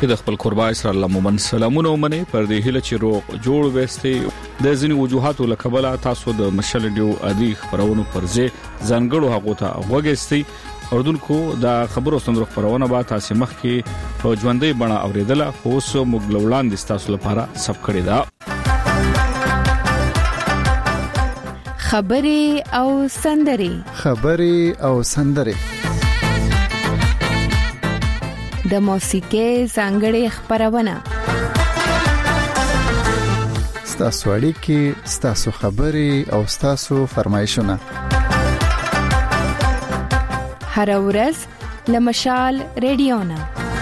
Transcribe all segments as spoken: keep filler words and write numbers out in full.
د خپل قربا اسرائیل لمن سلامونه ومني پر دې هله چې روغ جوړ وستي د ځینې وجوهاتو لکبل تاسو د مشل ډیو ادي خبرونو پرځه ځانګړو هغه ته وګستي اردوونکو دا خبرو سندرو خبرونه با تاسو مخ کې په ژوندۍ بڼه اوریدله خو سو مغلولان د تاسو لپاره سب کړی دا خبري او سندري خبري او سندري د موسیقي ځانګړې خبرونه ستاسو اړیکې ستاسو خبري او ستاسو فرمایشونه هر ورځ لمشال ریډیونا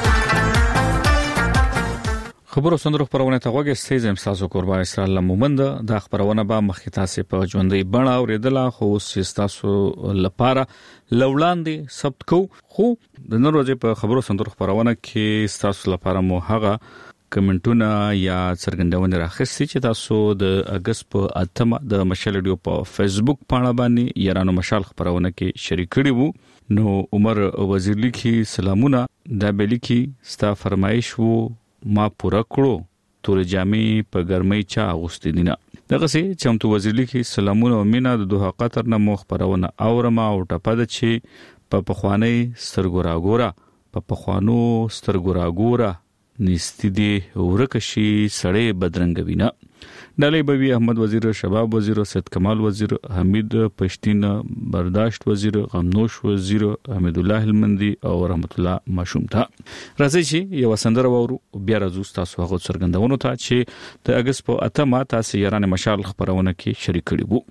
خبرو سندرو خبرونه ته وګورئ زم تاسو قربا اسرائیل مومند د خبرونه با مخې تاسو په ژوندۍ بڼه اوریدله خو تاسو لپاره لولاندې ثبت کو خو د نن ورځې په خبرو سندرو خبرونه کې تاسو لپاره مو هغه کمنټونه یا څرګندونه راخستي چې تاسو د اگست په اتمه د مشال ډیو په فیسبوک باندې باندې یارانو مشال خبرونه کې شریک کړي وو نو عمر وزیر لیکي سلامونه دا بلیکي ستا فرمایش وو ما پورا کړو تور جامې په ګرمۍ چا اغوستې دینه دغه سي چمتو وزیر لیکي سلامونه مینا د دوه قطر نه مخ خبرونه اورما او ټپد چې په پخوانی سترګوراګورا په پخوانو سترګوراګورا نيستي دي ورکشي سړې بدرنګوینه ډالۍ بوي احمد وزیر شباب وزیر سید کمال وزیر حمید پښتین برداشت وزیر غمنوش وزیر حمید الله المندي او رحمت الله ماشوم ته راځي چې یو سندره وورو بیا راځو تاسو هغه څرګندونو ته چې د اگست په اتمه تاسو یارانه مشال خبرونه کې شریک کړي وو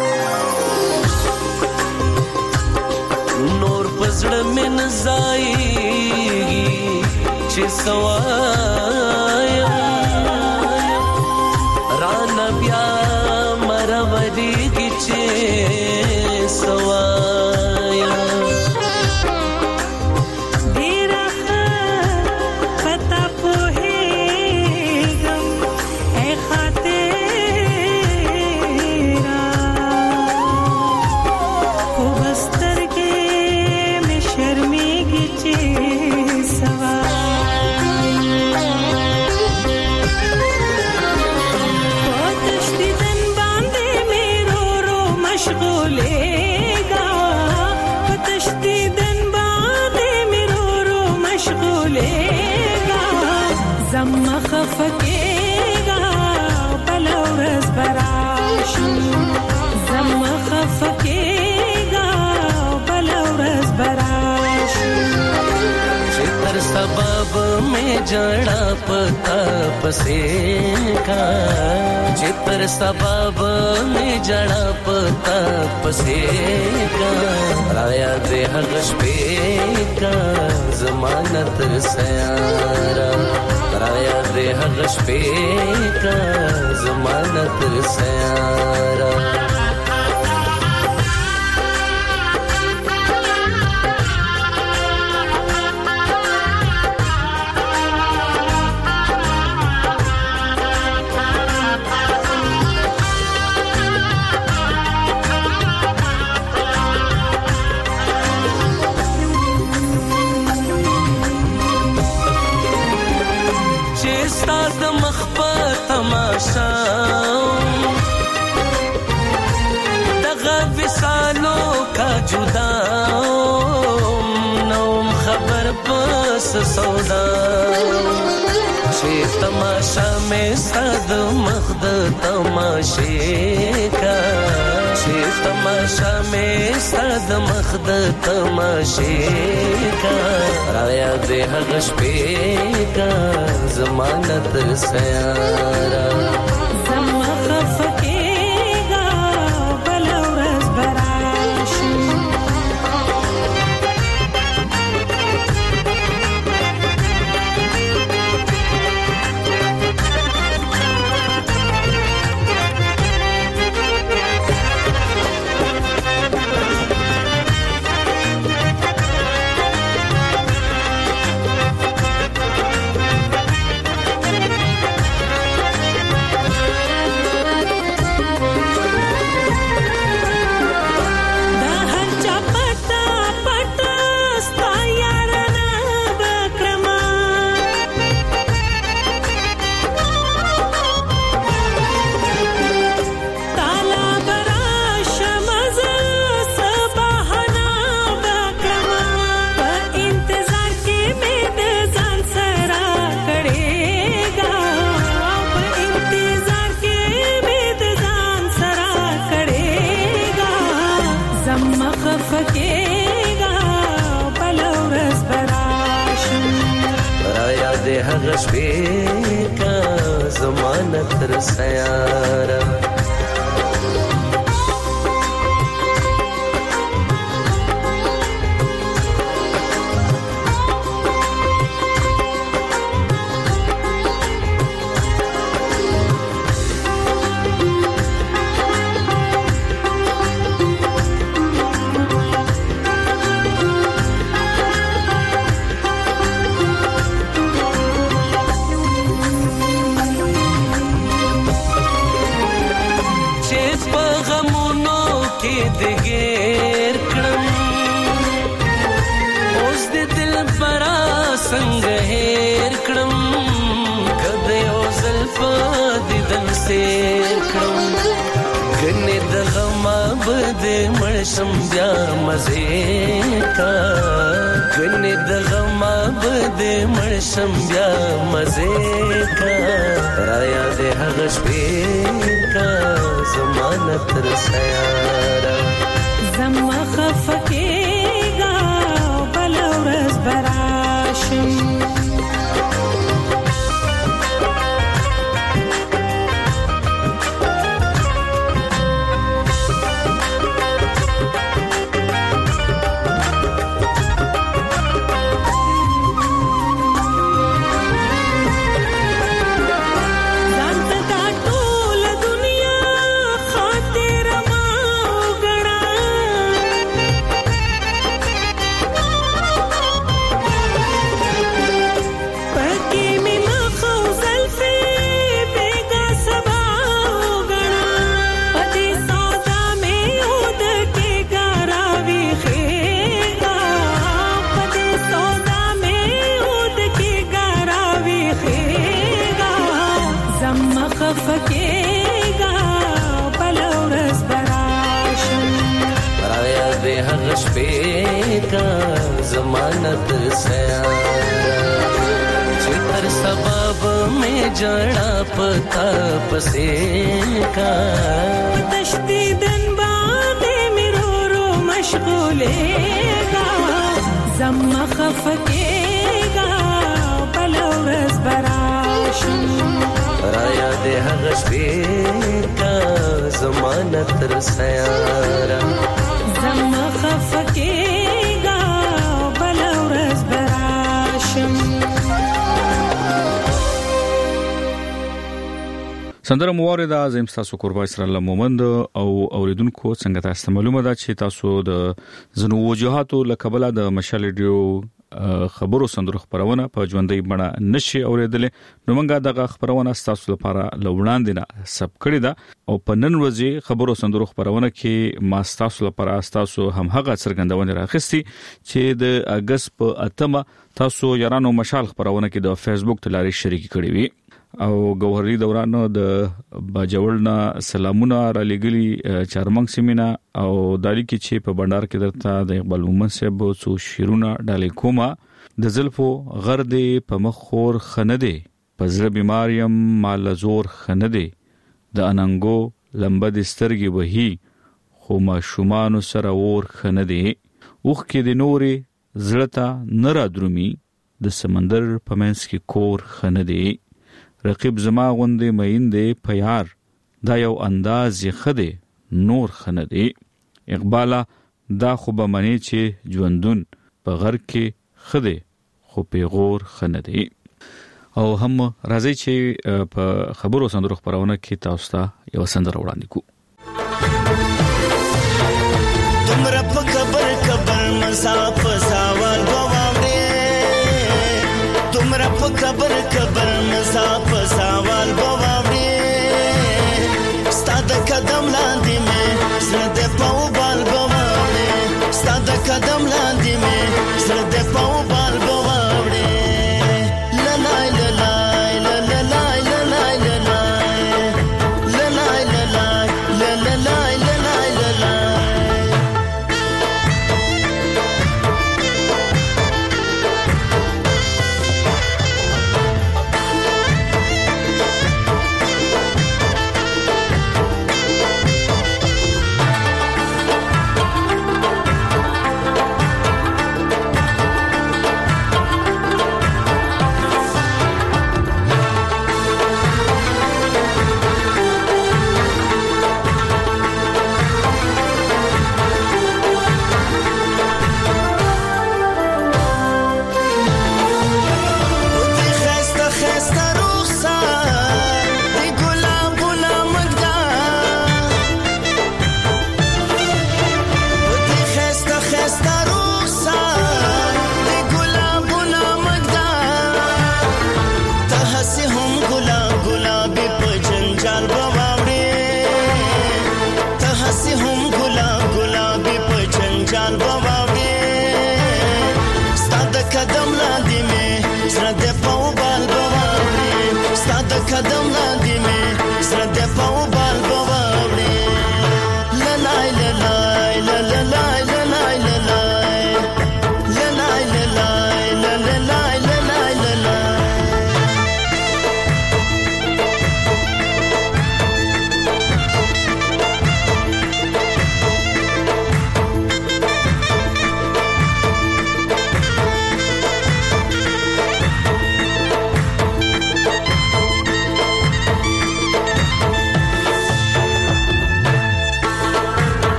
نور پزړه من زای چې سوایا ران بیا مرودی کی چې سوایا ډیره پتا په هیګم اے خاطرا خو بستر کې مې شرمېږي چې سوایا خفقېګا بلورز براشم زم خفقېګا بلورز براشم چې تر سبب مې جړا پتا پسې کا چې تر سبب مې جړا پتا پسې کا رایا دې هغه شپې کا ضمانت سیارا رایا دې هغه شپې کا ضمانت سیارا دغه وسالو کا جدا نوم خبر پس سودا چې تماشا مې صد مخد تماشې کا چې تماشا مې صد مخد تماشې کا رایا دې هغه شپې کا ضمانت سیارا شپې کا زمانه تر سیاره مړشم بیا مزه کا کنه د غم بد مړشم بیا مزه کا رایا دې هغه شپې کا زمانه تر سیاره زما خفکیگا بل ورځ براشم जमानत सयारा चित्र सबब में जड़ा पता पसे का तश्ती दिन बादे मेरो रो मशगूलेगा जम्मा खफकेगा बलौरस बराशम राया दे हगशबे का जमानत सयारा जम्मा खफकेगा سندره موارد از ام تاسو قربای سره لمومند او اوریدونکو څنګه تاسو معلومه ده چې تاسو د زنو وجوهاتو لکبله د مشال ریډیو خبرو سندرو خبرونه په ژوندۍ بڼه نشي اوریدل نو موږ دغه خبرونه تاسو لپاره لوړاندې نه سب کړی ده او په نن ورځې خبرو سندرو خبرونه کې ما تاسو لپاره تاسو هم هغه څرګندونه راخستي چې د اگست په اتمه تاسو یارانو مشال خبرونه کې د فیسبوک تلاري شریک کړی وي او گوهری دوران د باجوړنا سلامونه را لګلی چارمنګ سیمینا او دالی کې چې په بندر کې درته د اقبال مومن صاحب څو شیرونه ډالې کومه د زلفو غرد په مخور خنده پزړه بیماریم مال زور خنده د اننګو لمبه د سترګي وهي خو ما شومان سره ور خنده اوخ کې د نورې زړه نه را درومي د سمندر په منځ کې کور خنده رقیب زما غوندې مېندې پیار دا یو انداز یې خده نور خنده اقبالا دا خو به منی چې ژوندون په غر کې خده خو پیغور خنده او هم راځي چې په خبرو سندرو خبرونه کې تاسو ته یو سندره وړاندې کو تمره په خبر خبر مساف سوال بواوړې تمره په خبر خبر مساف سوال بواوړې ستاد قدم لاندې مې زړه دې په بال بواوړې ستاد قدم لاندې مې زړه دې په بال بواوړې لای لای لای لای لای لای لای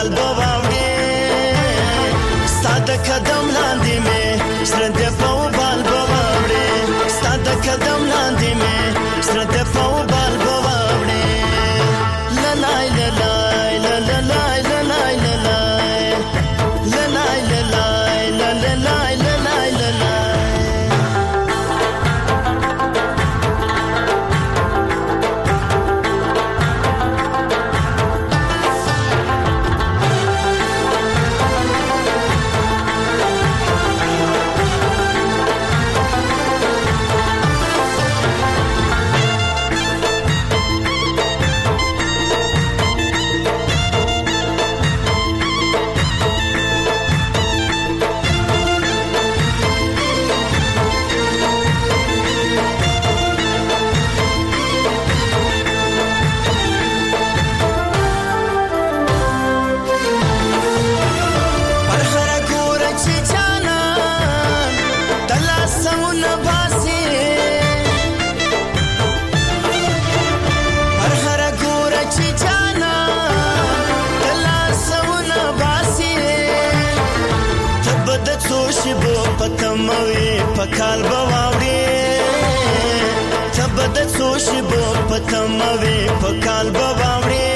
بال بواوړې ستاده قدم لاندې مې سره د پاو بال بواوړې ستاده قدم لاندې مې سره د پاو بال بواوړې لا لا لا لا لا لا لا لا لا لا لا لا لا لا لا لا پتموي پکال بواوړي تبد سوشي بو پتموي پکال بواوړي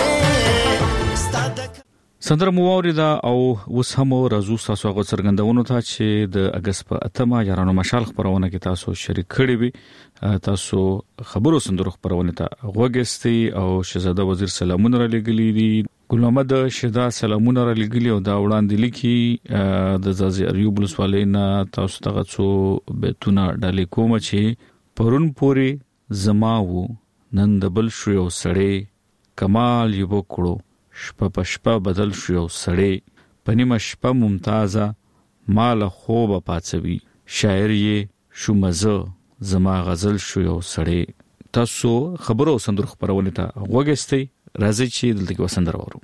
سندره مو دا او اوس هم راځو تاسو غو څرګندونو ته چې د اگست په اتمه یارانو مشال خبرونه کې تاسو شریک کړي وي تاسو خبرو سندرو خبرونه ته غوګستي او شهزاده وزیر سلامونه را لګلي دي ګل محمد شهدا سلامونه را لګلي او دا وړاندې لیکي د زازي اریوب لسوالینا تاسو ته څو بیتونه ډالې کوم چې پرون پوری زماو نن دبل شو یو سړی کمال یو کړو شپه په شپه بدل شو یو سړی پنیمه شپه ممتازه مال خوب پاتوي شاعر یې شو مزه زما غزل شو یو سړی تاسو خبرو سندر خبرونه ته وګستئ راځي چې دلته کې وسندر ورو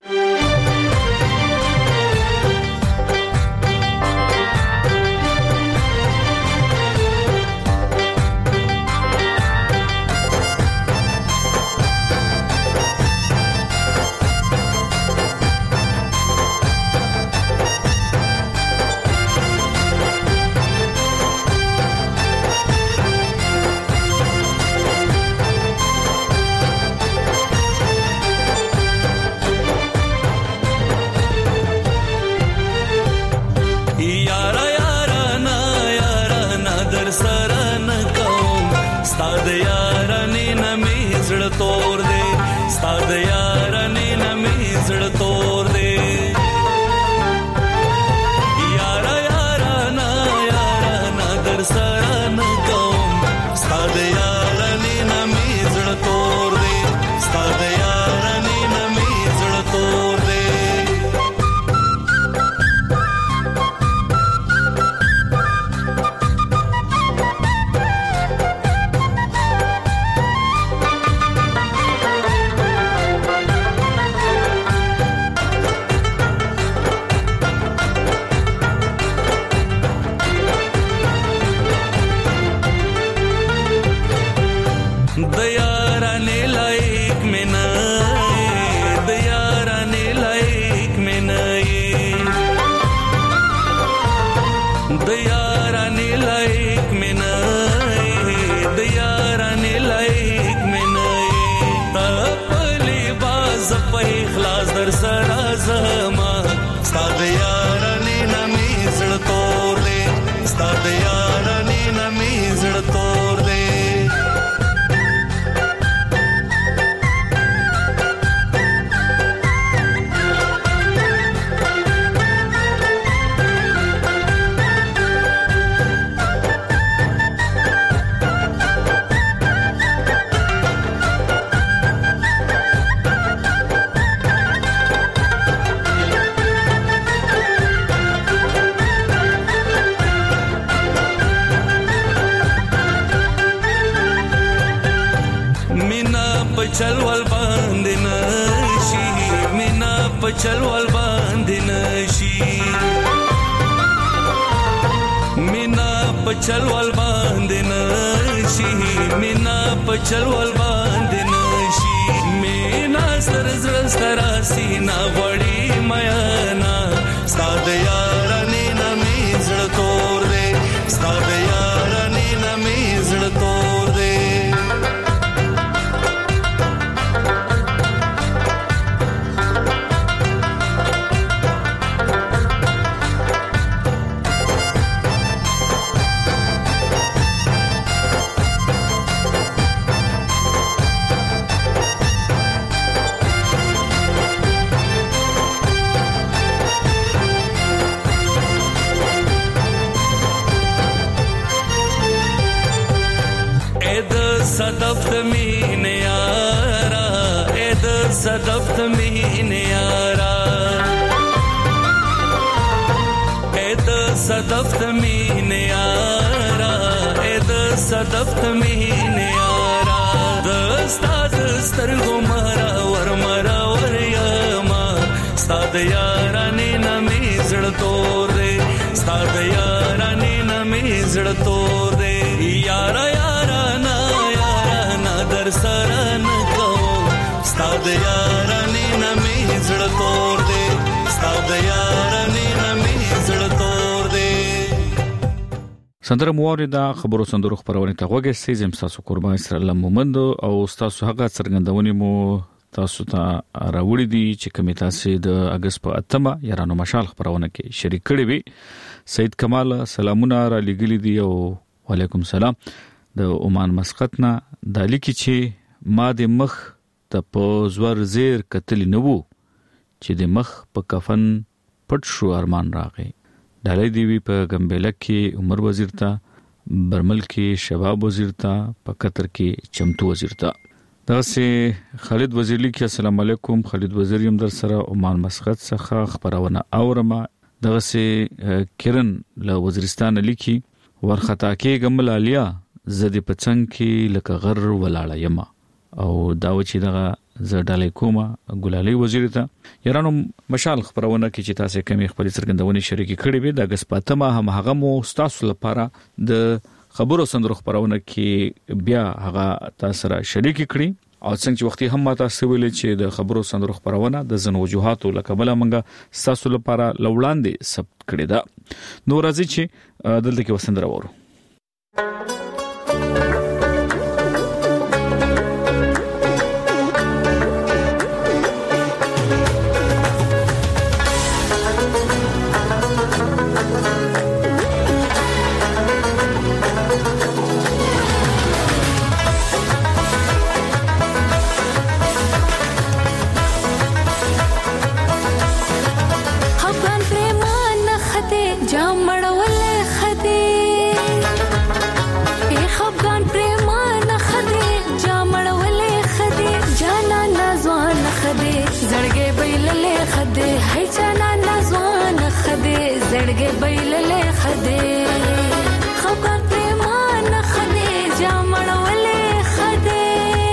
چلول باندې نشي مینا په چلول باندې نشي مینا په چلول باندې نشي مینا په چلول باندې نشي مینا ستر زړه سترا سینا وړي میانا ستاد یارانې نامې زړه تور دې ستاد یارانې نامې زړه تور دې صدف تمین یارا اید صدف تمین یارا اید صدف تمین یارا اید صدف تمین یارا دستا دستر گمارا ور مرا ور یما ستاد یارانی نمی زړه تور دے ستاد یارانی نمی زړه تور دے یارا یارا نا در سران کو ستاد یارانی نمی زړه تور دے ستاد یارانی نمی زړه تور دے سندره موریدا خبرو سندرو خبرونه ته وګورئ سیزم تاسو قربان اسرائیل مومند او تاسو هغه څرګندونې مو تاسو ته راوړې دي چې کمیټه سي د اگست په اتمه یارانو مشال خبرونه کې شریک کړي وي سید کمال سلامونه را لګلې دي او وعلیکم سلام د عمان مسقط نه د لیکي چې ما د مخ ته په زور زیر قتل نه وو چې د مخ په کفن پټ شو ارمان راغی ډالۍ دی وی په ګمبلک کې عمر وزیر ته برمل کې شباب وزیر ته په قطر کې چمتو وزیر ته دا سه خالد وزیر لیکي السلام علیکم خالد وزیر یم در سره عمان مسقط څخه خبرونه اورمه دا سه کرن له وزیرستان لیکي ورختا کې ګمل علیا زدي پڅنګ کې لکه غر ولاړه یما او دا و چې دغه زړډالې کومه ګلالي وزیر ته یارانو مشال خبرونه کې چې تاسو کمی خپل څرګندونې شریکي کړې وي د غسپاتمه هم هغه مو تاسو لپاره د خبرو سندرو خبرونه کې بیا هغه تاسو را شریکي کړی او څنګه چې وختي هم تاسو ویل چې د خبرو سندرو خبرونه د زن وجوهاتو لکه بل منګه تاسو لپاره لوړاندې ثبت کړی دا نو راځي چې دلته کې وسندره وورو زړګې بیللې خدای خبر پریمان خدای جامړولې خدای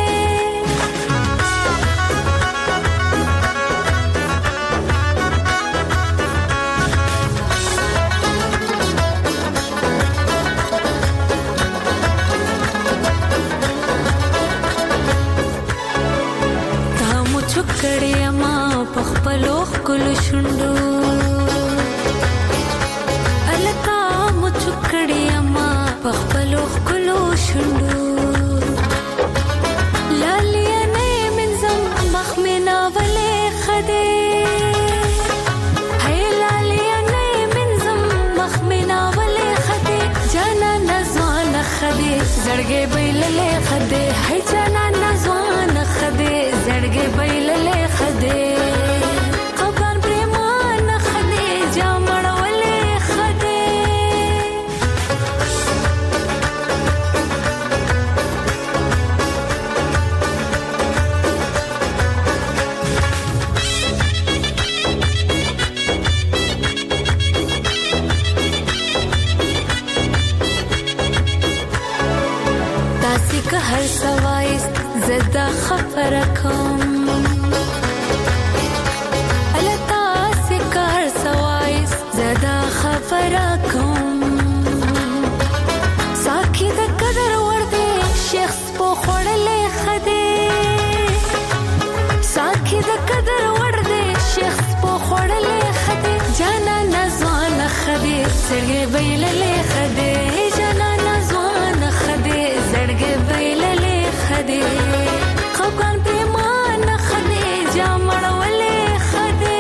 تا مو چکړې ما په خپلو خپل شوندو پخپلو خلو شندو لالیه نه منزم مخمنا ولې خدای هي لالیه نه منزم مخمنا ولې خدای جانا نزوان خدای زړګې بیللې خدای هي جانا نزوان خدای زړګې بیللې خدای هر سوایس زدا خبرکم التا سکر سوایس زدا خبرکم ساکي د قدر ورته شخص په خړلې خدای ساکي خوړلې خدي جانا نزوان خدي زړګې بیللې خدي جانا نزوان خدي زړګې بیللې خدي خپل پریمان خدي جامړولې خدي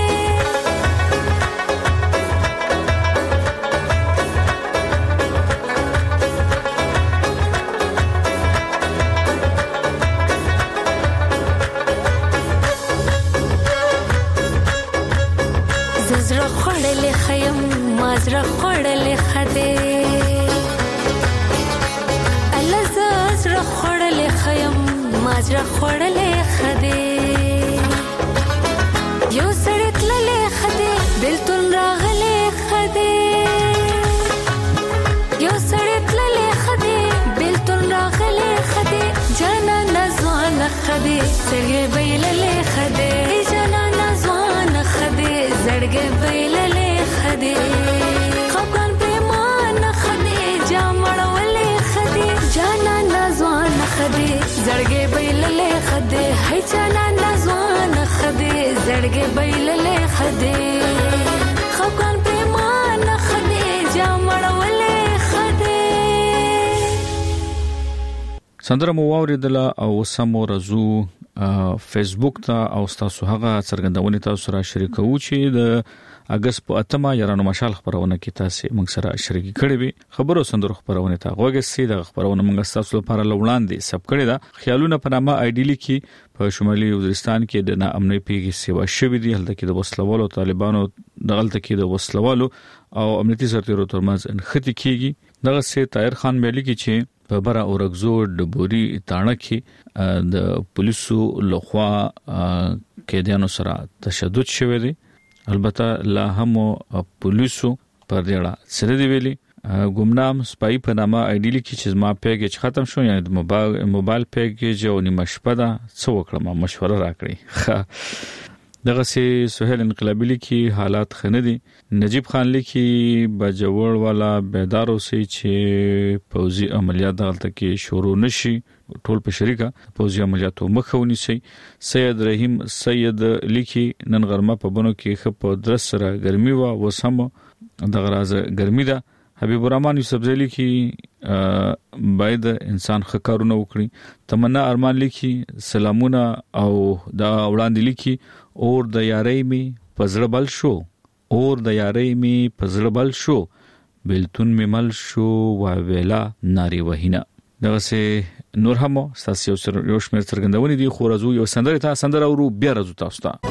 زړه خوړلې خیم مازره خوړلې خدي الله زړه خوړلې خیم مازره خوړلې خدي یو سړی تللې خدي بلتون راغلې خدي یو سړی تللې خدي بلتون راغلې خدي جانا نزوان خدي سړی بیللې خدي جانا نزوان خدي زړګې بیللې خدي خپل پریمان خدي جامړولې خدي جانا نزوان خدي زړګې بیللې خدي هي جانا نزوان خدي زړګې بیللې خدي خپل پریمان خدي جامړولې خدي سندره مو واوریدله او سمو رزو فیسبوک ته او تاسو هغه څرګندونې تاسو سره شریکو چې د اگست په اتمه یارانو مشال خبرونه کې تاسو موږ سره شریک کړي وي خبرو سندرو خبرونه ته غوږی د خبرونه موږ تاسو لپاره لوړاندې سب کړي دا خیالونه په نامه ایډیلی کې په شمالي وزیرستان کې د ناامنۍ پیښې سیوا شوې دي هلته کې د وسلوالو طالبانو دغلته کې د وسلوالو او امنیتي سرتیرو ترمنځ انختی کیږي دغه سي طاهر خان ملي کې چې په برا اورګزو ډبوري تاڼه کې د پولیسو لخوا قیدیانو سره تشدد شوی دی البته لا هم پولیسو پر دیړه سره دی ویلي ګمنام سپای په نامه ایډیلی کې چې ما پیګج ختم شو یعنی د موبایل موبایل پیګج او نیمه شپه ده څو وکړم مشوره راکړي دغه سي سہیل انقلابی لیکي حالات خنه دي نجیب خان لیکي بجوړ والا بیدارو سي چې پوزي عملیات دغلت کې شروع نشي ټول په شریکه پوزي عملیاتو مخاوني سي سید رحیم سید لیکي نن غرمه په بونو کې خپ درس سره ګرمي وا وسم دغه راز ګرمي ده حبیب الرحمن یوسف زلی کی باید انسان خکارونه وکړي تمنا ارمان لیکي سلامونه او دا وړاندې لیکي اور د یارۍ می پزړه بل شو اور د یارۍ می پزړه بل شو بلتون می مل شو وا ویلا ناری وهینا دغه سه نور هم ساسي یو شمیر څرګندونې دي خو راځو یو سندره ته سندره ورو بیا راځو تاسو ته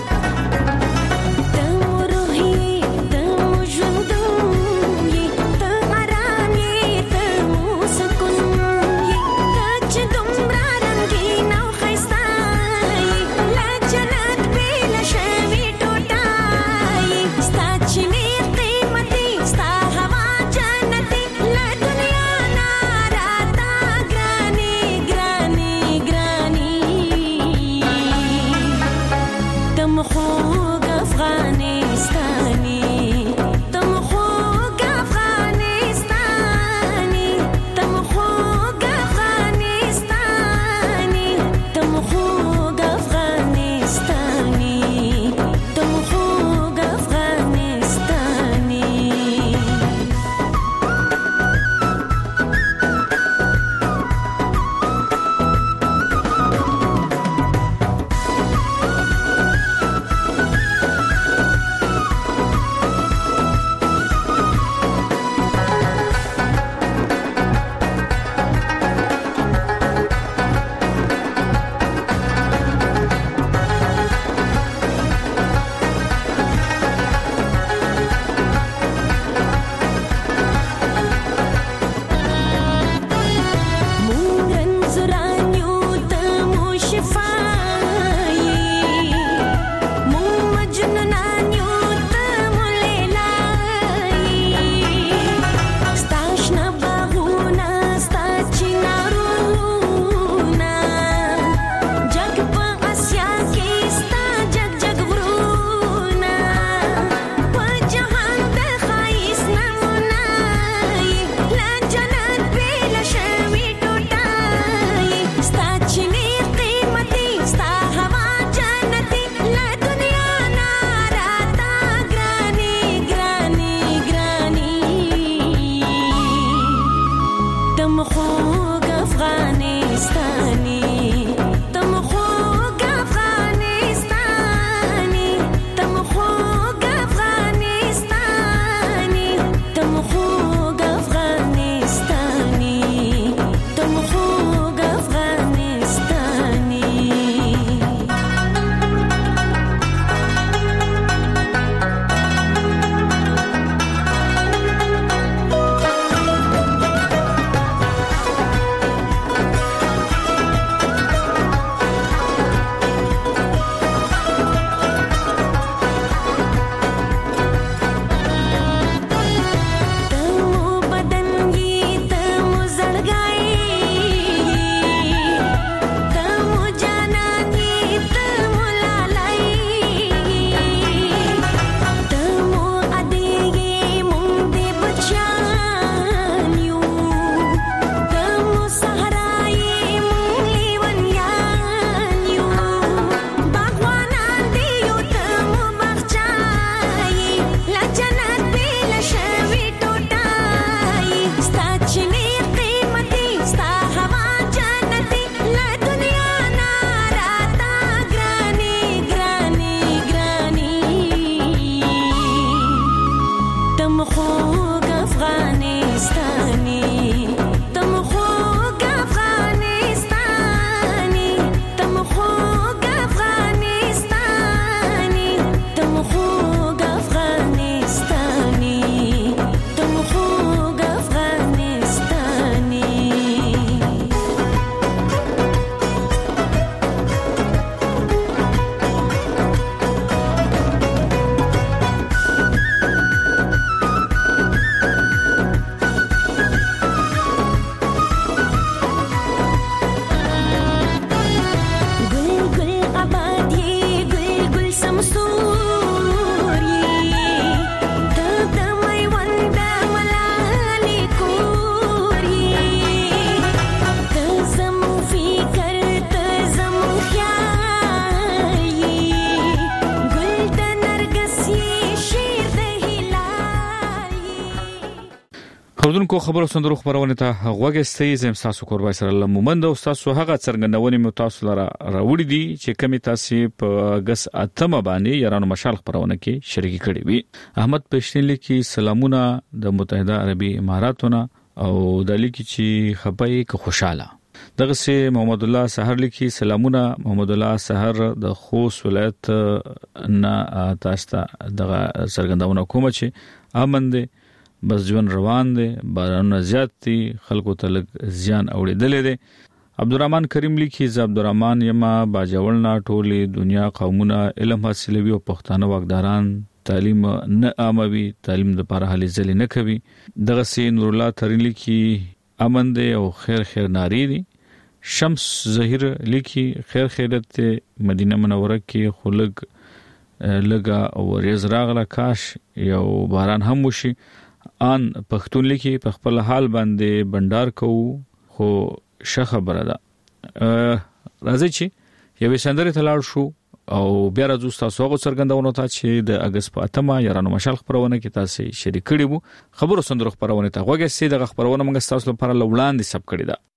خبرونکو خبرو سندرو خبرونه ته غوګستې زم تاسو قربای سره الله مومند او تاسو هغه څرګندونې مو تاسو لاره راوړي دي چې کمی تاسو په غس اتمه باندې یارانو مشال خبرونه کې شریک کړي وي. احمد پښتنلی کې سلامونه د متحده عربی اماراتونو او د لیکي چې خبري که خوشاله. دغه سي محمد الله سحر لیکي سلامونه. محمد الله سحر د خوست ولایت نه تاسو ته دغه څرګندونه کوم چې امن دي، بس ژوند روان دي، بارانونه زیات دي، خلکو ته لږ زیان اوریدلې دي. عبدالرحمن کریم لیکي ز عبدالرحمن یما باجوړنا ټولي دنیا قومونه علم حاصلوي او پښتانه واکداران تعلیم نه عاموي، تعلیم د لپاره هلي ځلې نه کوي. دغه سي نور الله ترين لیکي امن دي او خیر خیر ناری دي. شمس ظهیر لیکي خیر خیرت مدینه منوره کې خلک لګا او ریز راغله، کاش یو باران هم وشي. ان پښتون لیکي په خپل حال باندې بندار کو خو ش خبره ده. راځي چې یو سندره تلاړ شو او بیا راځو تاسو هغه څرګندونه ته چې د اگست په اتمه یارانو مشال خبرونه کې تاسو شریک کړي وو. خبرو سندرو خبرونه ته غوږی دغه خبرونه موږ تاسو لپاره لوړاندې سب کړی ده.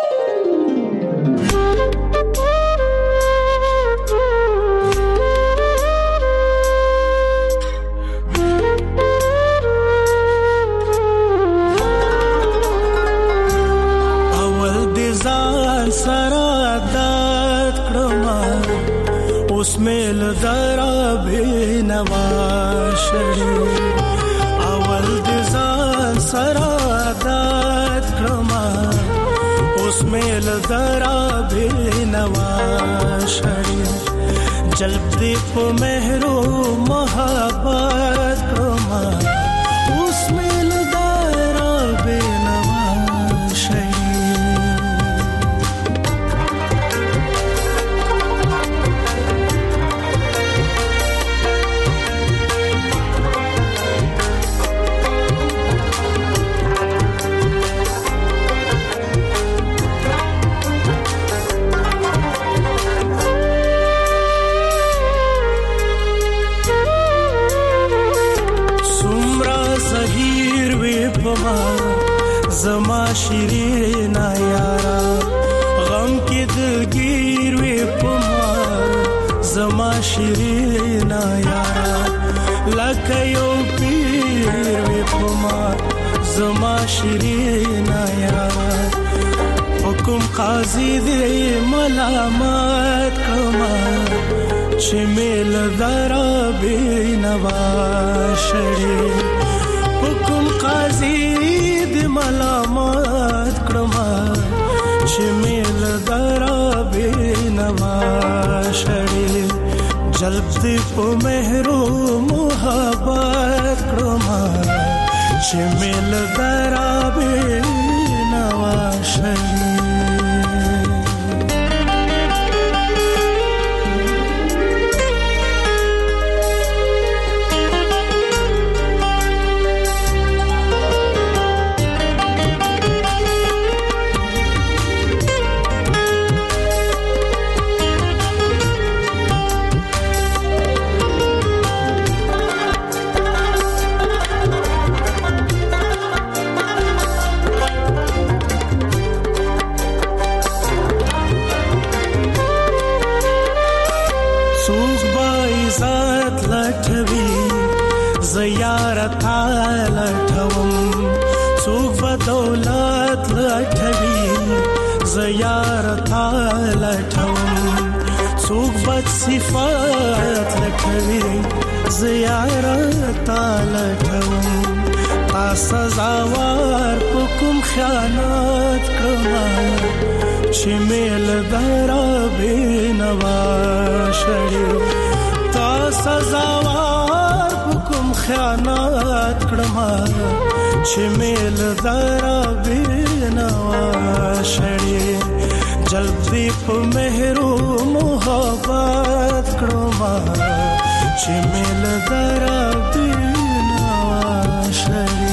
اسمیل درا بینواشری اول دزان سرادات کرما اسمیل درا بینواشری جلب دی په مهرو محبت کرما اسمیل درا بینواشری زما شیرینا یارا غم کې دلګیر وې پما زما شیرینا یارا لکه یو پیر وې پما زما شیرینا یارا حکم قاضي دې ملامت کما چې مل درا بینوا شړې حکم قاضي ملامت کړما چې مل درا بینوا شړې جلب دې په مهرو محبت کړما چې مل درا بینوا شړې صفات لکوي زیارت لکوم تا سزاوار پکم خیانت کما چې مل درا بینوا شړې تا سزاوار پکم خیانت کما چې مل درا بینوا شړې جلب دی په مهرو محبت کړما چې مل درا بینوا شړې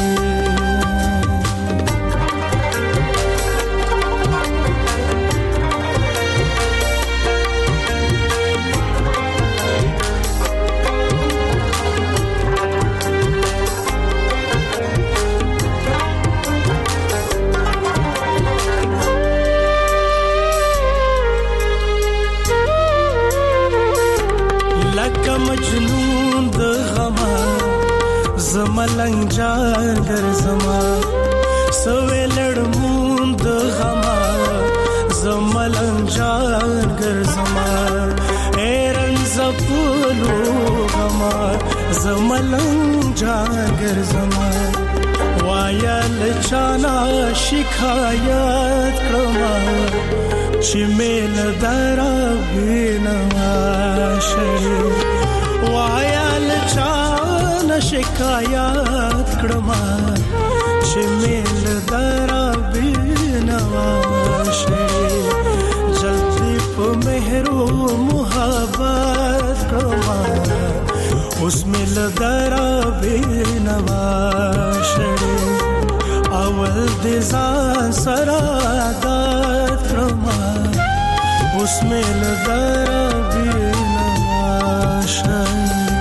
ملنګ جان ګرځما سوې لړمون د غما زملنګ جان ګرځما ایرن زپلو غما زملنګ جان ګرځما وایا لچانا شکایت کړما چې مل درا بینوا شری وایا لچانا شکایت کړما چې مل درا بینوا شری جلدی په مهرو محبت کړما اوس مل درا بینوا شری اول دې ځان سره عادت کړما اوس مل درا بینوا شری.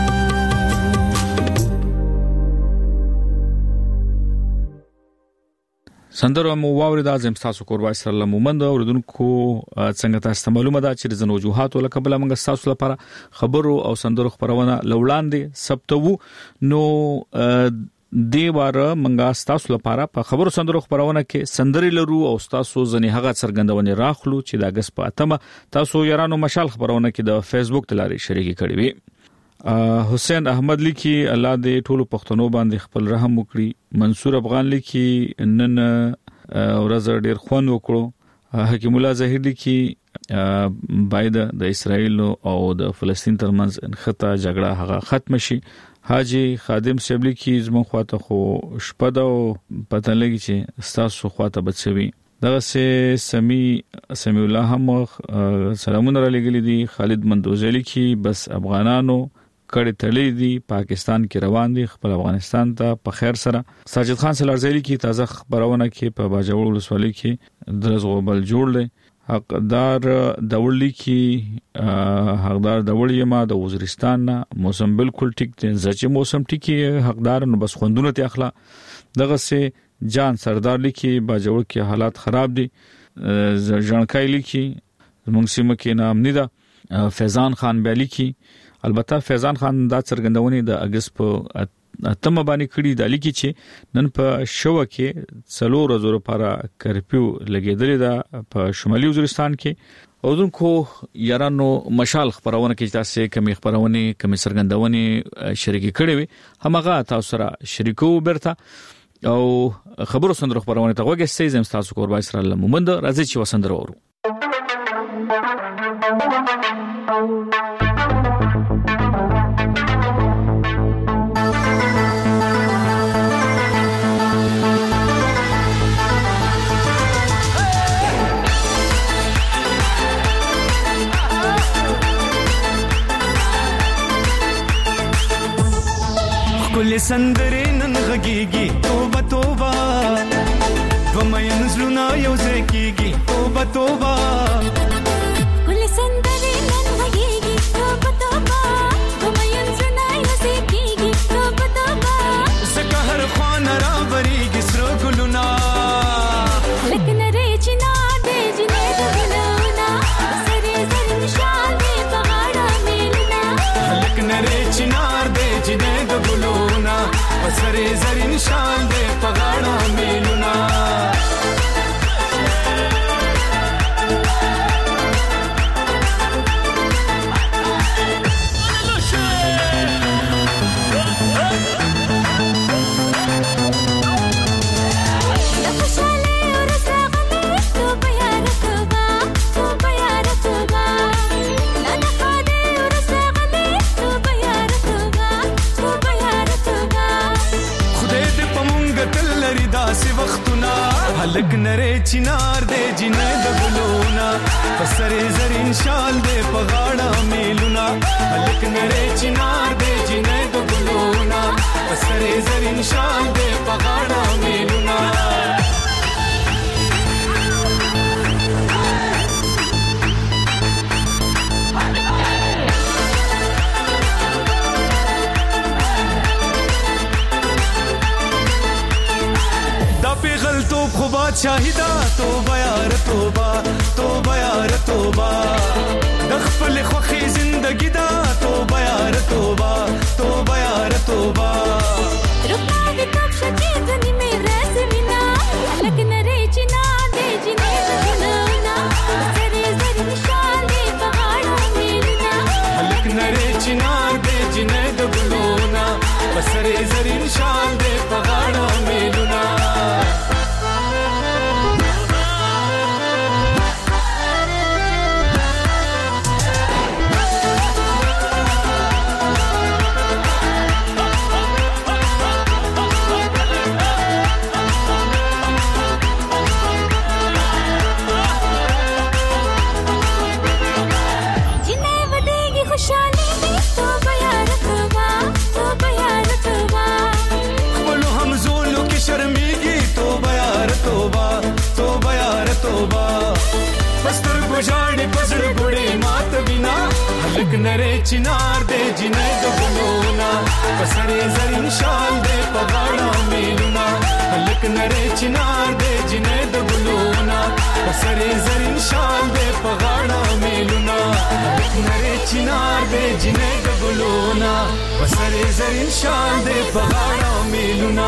سندره مو واورید اعظم تاسو کوربای سره مومند اوردونکو څنګه تاسو معلومه ده چې د وجوهات ول قبل موږ تاسو لپاره خبرو او سندرو خبرونه لوړاندې ثبتو نو دی واره موږ تاسو لپاره په خبرو سندرو خبرونه کې سندري لرو او تاسو ځنی هغه څرګندونه راخلو چې د اگست په اتمه تاسو یارانو مشال خبرونه کې د فیسبوک تلاري شریکي کړی وي. حسین احمد لیکي الله دې ټولو پښتنو باندې خپل رحم وکړي. منصور افغان لیکي نن ورځ ډېر خوان وکړو. حکیم الله ظاهر لیکي باید د اسرایل او د فلسطین ترمنځ انخطا جګړه هغه ختم شي. حاجی خادم شبلی کی زمو خواته خو شپه دا پته لګی چې تاسو خواته بچوي. دغه سه سمی سمی الله هم سلامونه را لګلی دي. خالد مندوزلی کی بس افغانانو کړي تړلې دي پاکستان کې روان دي خپل افغانستان ته په خیر سره. ساجد خان سلارزیلی کی تازه خبرونه کې په باجوړ ولسوالۍ کې درزغو بل جوړل حقدار دولي کی حقدار دولي ما د وزیرستان موسم بالکل ټیک دی ځکه موسم ټیکی حقدار نو بس خوندونه ته اخلا. دغه سه جان سردار لیکي باجوړ کې حالات خراب دي. ځانکای لیکي موږ سیمه کې نام نه ده. فیضان خان بیلی کی البته فیضان خان دا څرګندونه د اگست په اتمه باندې کړي د لیکي چې نن په شو کې څلور ورځې لپاره کرفیو لګیدل ده په شمالي وزیرستان کې. اودونکو یارانو مشال خبرونه کې تاسو کمی خبرونه کمی څرګندونه شریکي کړي وي همغه تاسو سره شریکو برته او خبرو سندرو خبرونه ته وګورئ. سیزم تاسو کوربای سره لمومند راځي چې وسندرو ورو کل سندره نن غږیږي توبه توبه ومین زلونا یو ځکیږي توبه توبه کل سندره نن غږیږي توبه توبه ومین زلونا یو ځکیږي توبه توبه زکه هر خوان را بریږي سر ګلونا لکن ریچنا دې جنې دغلونا سره زر نشال دې پغاړه میلنا لکن ریچنا دې جنې دغلونا سره زر نشال دې پغاړه میلنا لګ نره چنار دې جنې د ګلونا پسره زرین شال دې پغاړه میلونا لګ نره چنار دې جنې د ګلونا پسره زرین شال دې پغاړه میلونا خو بادشاہیدا توبه یار توبه توبه یار توبه د خپل خوخي زندگی دا توبه یار توبه توبه یار توبه نره چنار دې جنې د ګلونا پسرې زرین شال دې پغاړه میلونا هلک نره چنار دې جنې د ګلونا پسرې زرین شال دې پغاړه میلونا هلک نره چنار دې جنې د ګلونا پسرې زرین شال دې پغاړه میلونا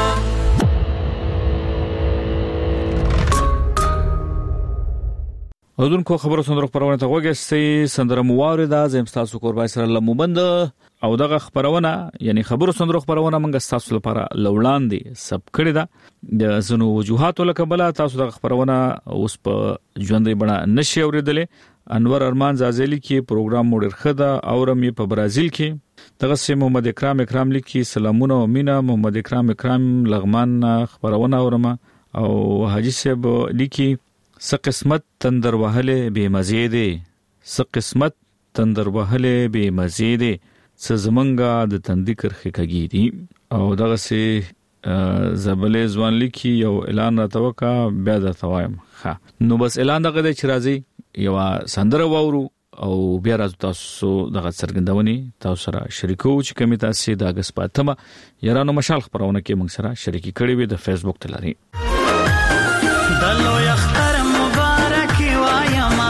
اذن کو خبرو سندره خبرونه ته وګورئ سندره موارده زم تاسو قربای سره لموبند او دغه خبرونه یعنی خبرو سندره خبرونه موږ تاسو لپاره لوړاندې سب کړی دا د زنو وجوهات لکه بل تاسو دغه خبرونه اوس په ژوندۍ بڼه نشي اوریدلې انور ارمان زازلی کې پروګرام موډر خدا اورم په برازیل کې دغه سه محمد اکرام اکرام لیکي سلامونه او مینا محمد اکرام اکرام لغمان خبرونه اورم او حاجی صاحب لیکي س قسمت تندر وهله به مزيده س قسمت تندر وهله به مزيده س زمنګا د تندې کرخه کګی دي او دغه سي زبلې ځوان لیکي یو اعلان را توکا بیا د توایم ها نو بس اعلان دغه د چرازي یو سندره وورو او بیا راځو تاسو دغه څرګندونی تاسو سره شریکو چې کمی تاسو د اگست پاتمه یارانو مشال خبرونه کې موږ سره شریکي کړي وي د فیسبوک تلاري دلو یختر مبارکی وایما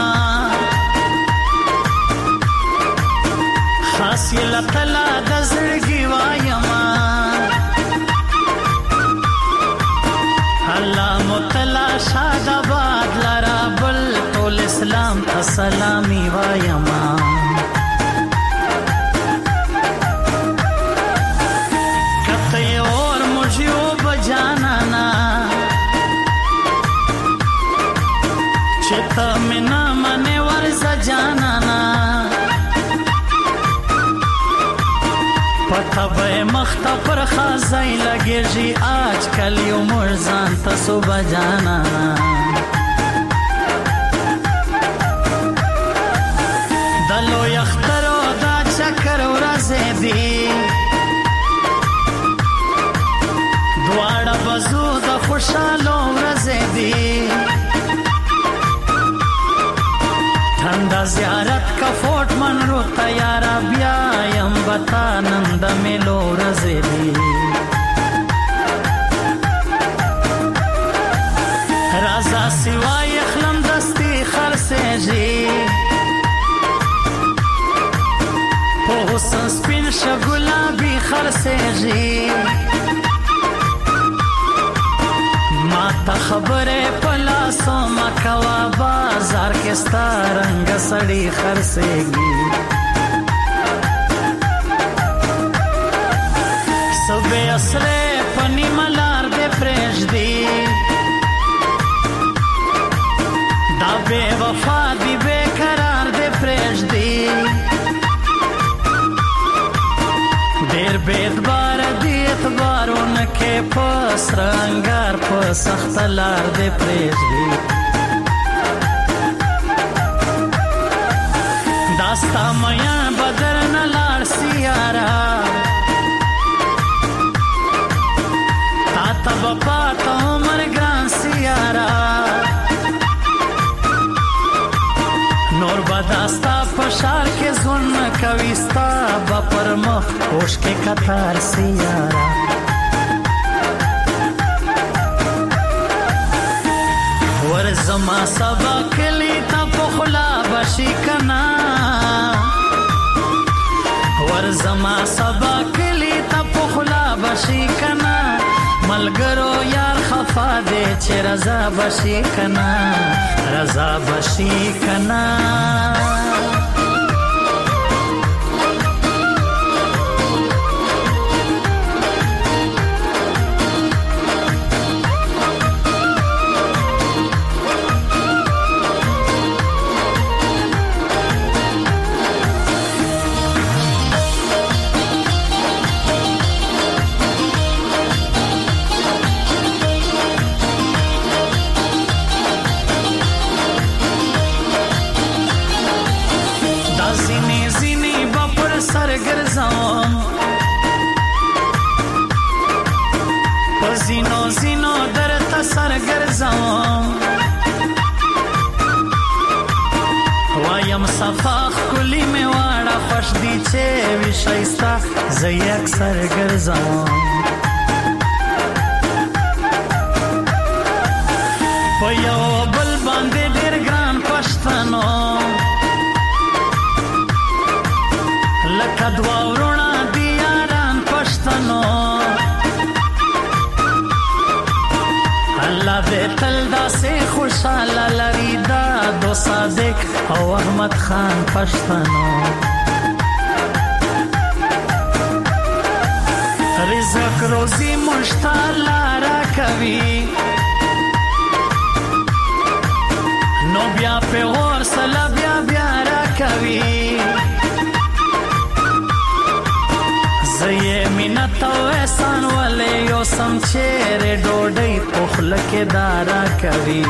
خاص لقلا د زړګي وایما الله متلا شاد باد لرا بل ټول اسلام السلامي وایما کته اور مجيو بجانا نا چتا منا منه ورز جانا نا پتا به مخته پر خازای لګیږي آج کل یو مرزان تاسو بجانا دلو یخترو دا چکر ورځ دی دواړه بزو د خوشاله ورځ دی تندا زیارت کا فوٹ من رو تیارا بیا یم بتا نند ملو رزلی رازا سوای خلم دستی خرسیجی په حسن سپین شګلابي خرسیجی ما تا خبره پلا سو مکوا بازار کې ستارنګ سړی خرسېږي صبح اسره پنی ملار دې پرېږ دی دا بے وفا دی بے قرار دې پرېږ دی ډېر بے اعتبار دی اعتبارونه کې پس رنگار په سخت لار دې پرېږ دی داستا میا بدر نه لار سیارا تا تب پات عمر ګران سیارا نور بداستا پشار کې زون کويستا با پر مخ خوش کې کتار سیارا ور زما سبا کلی تا پخلا بشی کنا ور زما سبا کلی تا پخلا بشی کنا ملګرو یار خفا دے چې رضا بشی کنا رضا بشی کنا زینو زینو در تسر گرزم وایم صفاخ کلی می واړه خوش خوش دی چې وشایستا زه اکثر ګرځم په یو بل باندې ډېر ګران پښتنو لکه دوا ورونه دی یاران پښتنو الله دې تل داسې خوشاله لري دا دو صادق او احمد خان پښتنو رزق روزي مشتاله را کوي نو بیا په اور سلا بیا بیا را کوي زې مینت او احسان ولې یو سم چیرې ډوډۍ پخله کې دارا کوي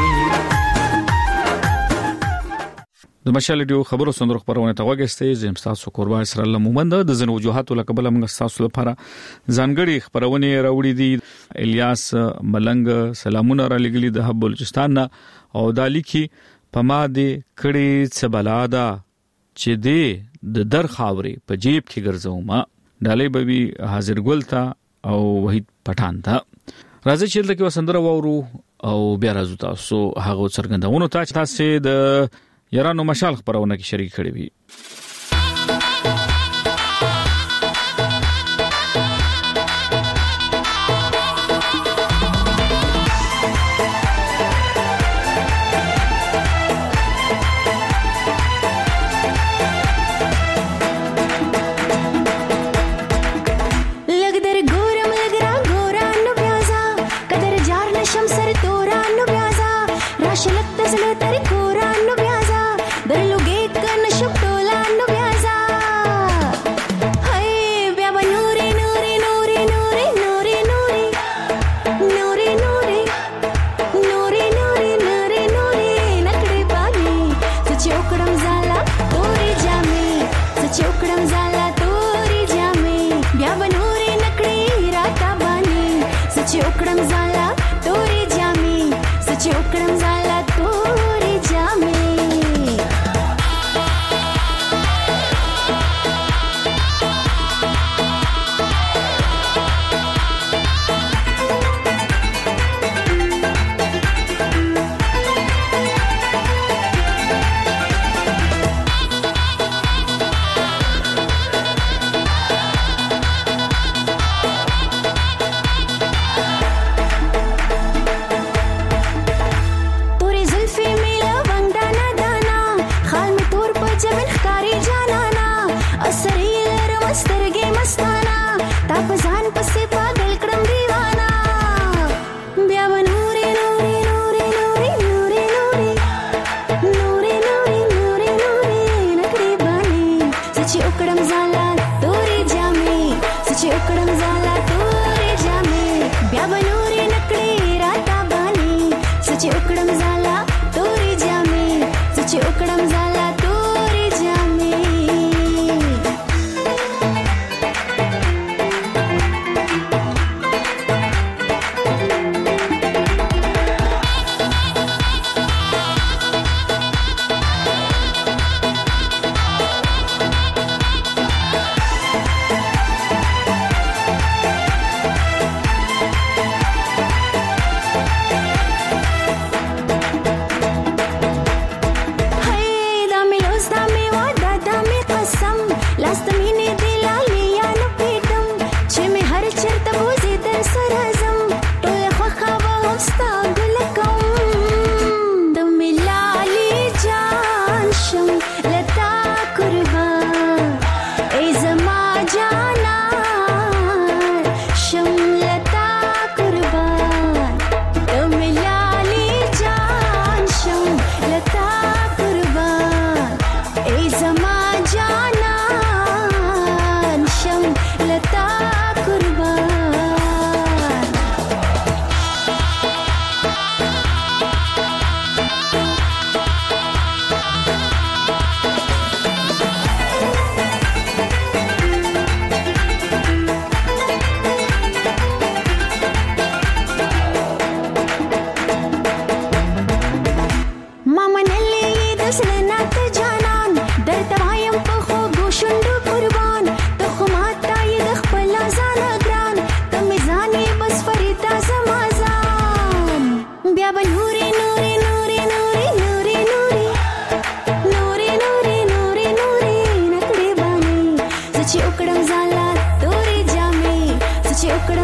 د مشال ډیو خبرو صندوق پرونه ته وګستې زم تاسو قربان سره الله مومند د زن وجوهات لکبل موږ تاسو لپاره ځانګړي خبرونه راوړي دي الیاس ملنګ سلامونه را لګلي د حب بلوچستان او دالیکي پما دې کړي څه بلادا چې دې د در خاوري په جیب کې ګرځوما ډالې بوي حاضر ګلتا او وحید پټان تا راځي چې دلته وسندره وورو او بیا راځو تاسو هغه څرګندونو ته تاسو د یارانو مشال خبرونه کې شریک کړي وي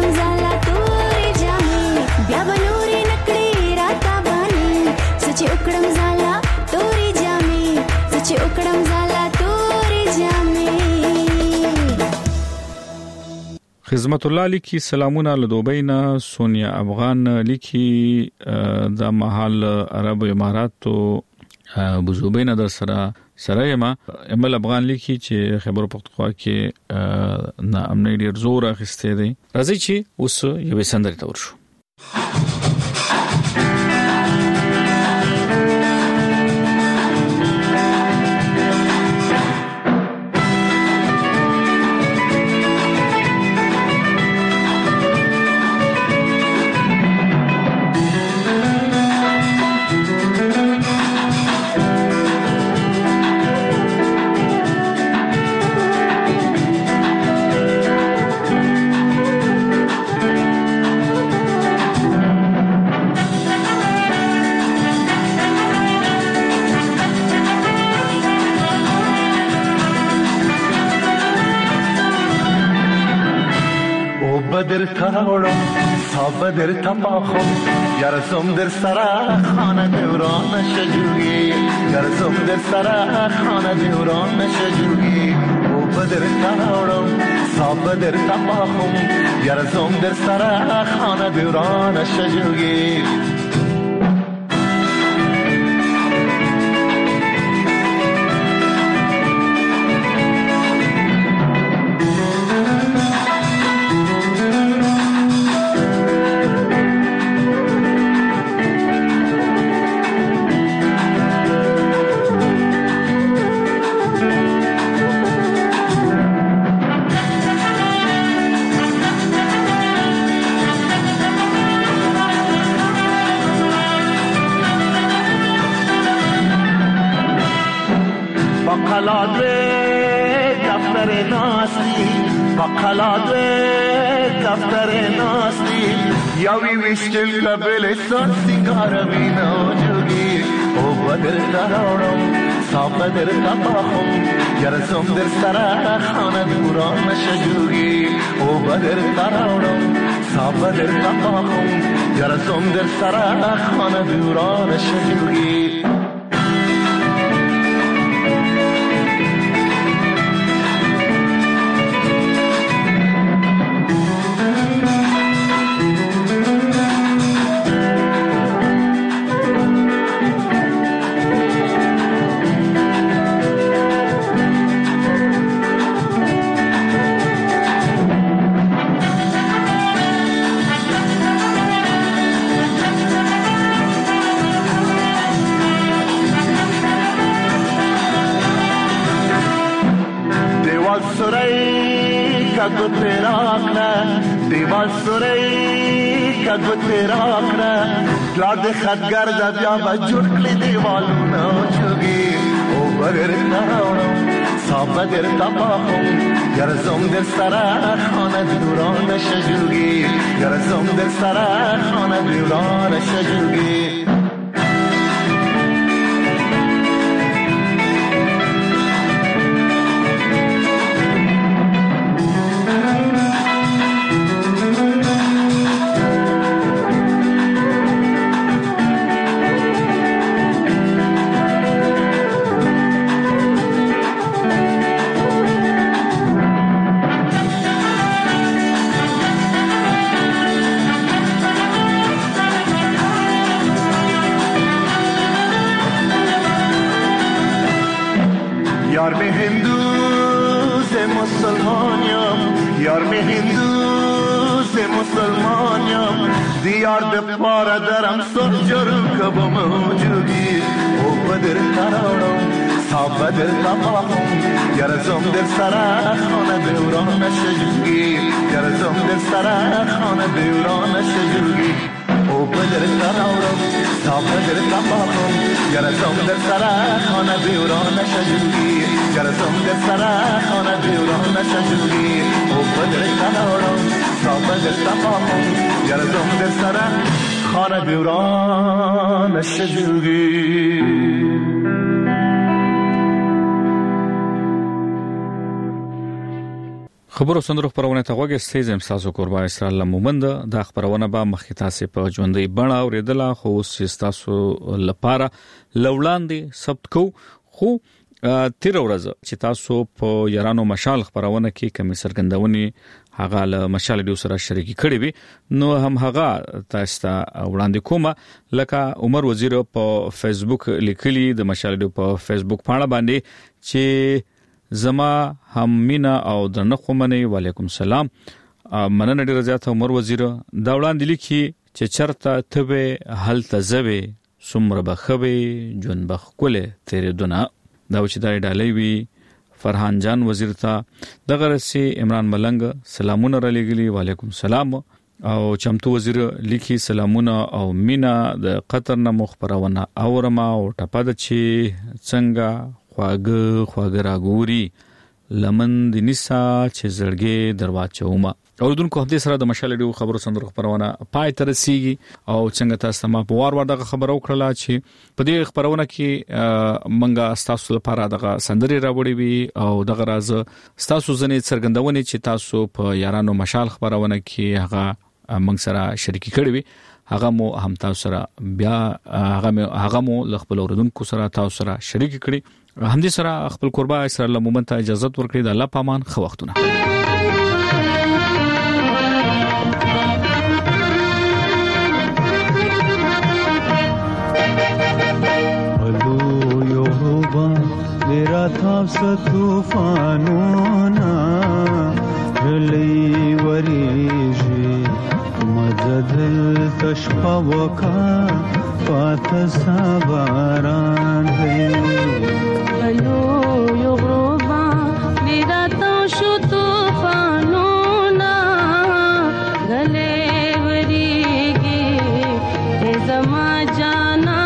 وکړم زالا تورې جامې بیا بنورې نکړې راته باندې سچ وکړم زالا تورې جامې سچ وکړم زالا تورې جامې. خدمت الله لیکي سلامونه له دوبۍ نه. سونیا افغان لیکي د محل عرب اماراتو بوزوبۍ نه در سره سره یم. امل افغان لیکي چې خبر پختونخوا کې نا امنیت ډیر زور اخیسته دي. راځي چې اوس یو سندره تور شو. بدر تراوڑم تا بدر تپاخم گرزم در سرا خانه دوران شجوگی گرزم در سرا خانه دوران شجوگی او بدر تراوڑم تا بدر تپاخم گرزم در سرا خانه دوران شجوگی. یاوی وشتل قبل سن سنگار مینا جوگی او بدر تراوڑم تا بدر تپاخم گرزم در سرا خانه دوران شجوگی او بدر تراوڑم تا بدر تپاخم گرزم در سرا خانه دوران شجوگی. دیوال سوری کا گوتے راکنا پلاد خدگر دا بیا بجوڑ کلی دیوالونا چوگی او بدر تراوڑم تا بدر تپاخم گرزم در سرا خانه دوران شجوگی گرزم در سرا خانه دوران شجوگی. یار میں ہندو سے مسلمانیم یار میں ہندو سے مسلمانیم دیار دے پارا درم سر جرو کب موجودی او بدر تراوڑم تا بدر تپاخم گرزم در سرا خانه دوران شجوگی گرزم در سرا خانه دوران شجوگی او بدر تراوڑم تا بدر تپاخم گرزم در سرا خانه دوران شجوگی گرزم در سرا خانه دوران شجوگی او بدر تراوڑم تا بدر تپاخم گرزم در سرا خانه دوران شجوگی. خبرو سندرو خبرونه ته وګورئ سیزم تاسو قربا اسرائیل مومند د خبرونه به مخکې تاسو په ژوندۍ بڼه اوریدله خو تاسو لپاره لولاندې ثبت کو خو تیر ورځ چې تاسو په یارانو مشال خبرونه کې کمی سرګندونی هغه له مشال ډیو سره شریک کړي وي نو هم هغه تاسو ته وړاندې کومه لکه عمر وزیر په فیسبوک لیکلي د مشال ډیو په فیسبوک باندې باندې چې زما هم مینا او درنه خومنی وعلیکم سلام مننه ډیر زیات عمر وزیر دا وړاندې لیکي چې چرته تبه حل تزوي سمره بخوي جون بخکله تیرې دونه دا چې دا ډالۍ وی فرحان جان وزیر ته دغه رسي عمران ملنګ سلامونه را لګلی وعلیکم سلام او چمتو وزیر لیکي سلامونه او مینا د قطر نه مخبرونه اورما او ټپه د چی څنګه خواګه خواګه راګوري لمن د نسا چې زړګي درواچوما اوردونکو هفته سره د مشال ډیو خبرو سندرو خبرونه پای تر رسیږي او څنګه تاسو ما په وار وار دغه خبرو کړله چې په دې خبرونه کې منګه تاسو لپاره دغه سندري راوړي وي او دغه راز تاسو ځنې څرګندونې چې تاسو په یارانو مشال خبرونه کې هغه منګ سره شریک کړي وي هغه مو هم تاسو سره بیا هغه هغه مو خپل اوردونکو سره تاسو سره شریک کړي هم دې سره خپل قربا اسرائیل مومند ته اجازه ورکړي د الله پامان خو وختونه الو یوروبا میرا تاسو طوفانونه رلی وریږي مزدل تشپا وکا پات سباران دی الو یوروبا میرا تاسو طوفانونه غلې وریږي زما جانا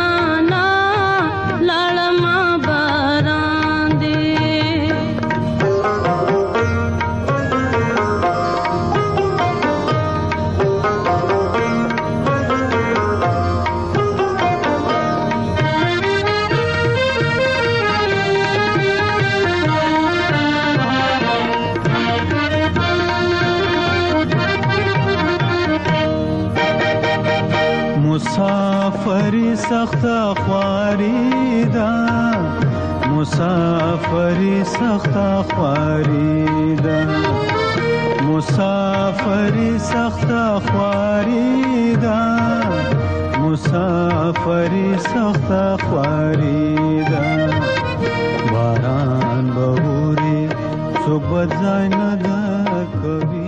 مسافری سخت خواری دا مسافری سخت خواری دا مسافری سخت خواری دا مسافری سخت خواری دا باران بهوري څوک بدځای نه دا کوي